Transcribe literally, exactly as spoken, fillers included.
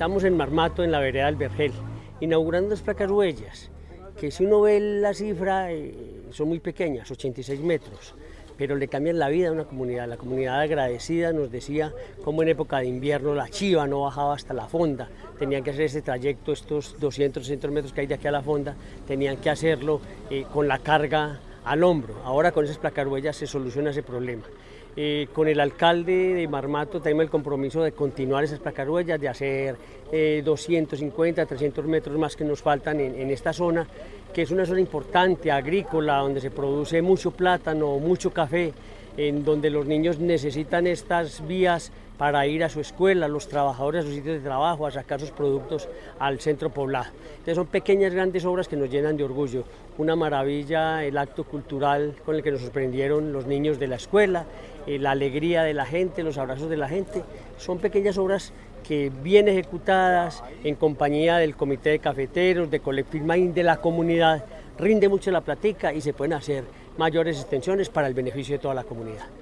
Estamos en Marmato, en la vereda del Vergel, inaugurando las placas huellas, que si uno ve la cifra eh, son muy pequeñas, ochenta y seis metros, pero le cambian la vida a una comunidad. La comunidad agradecida nos decía cómo en época de invierno la chiva no bajaba hasta la fonda, tenían que hacer ese trayecto, estos doscientos, trescientos metros que hay de aquí a la fonda, tenían que hacerlo eh, con la carga al hombro. Ahora con esas placas huellas se soluciona ese problema. Eh, con el alcalde de Marmato tenemos el compromiso de continuar esas placas huellas, de hacer eh, doscientos cincuenta, trescientos metros más que nos faltan en, en esta zona, que es una zona importante, agrícola, donde se produce mucho plátano, mucho café, en donde los niños necesitan estas vías para ir a su escuela, los trabajadores a sus sitios de trabajo, a sacar sus productos al centro poblado. Entonces son pequeñas, grandes obras que nos llenan de orgullo. Una maravilla el acto cultural con el que nos sorprendieron los niños de la escuela, eh, la alegría de la gente, los abrazos de la gente. Son pequeñas obras que bien ejecutadas en compañía del comité de cafeteros, de Collective Mind, de la comunidad, rinde mucho la platica y se pueden hacer mayores extensiones para el beneficio de toda la comunidad.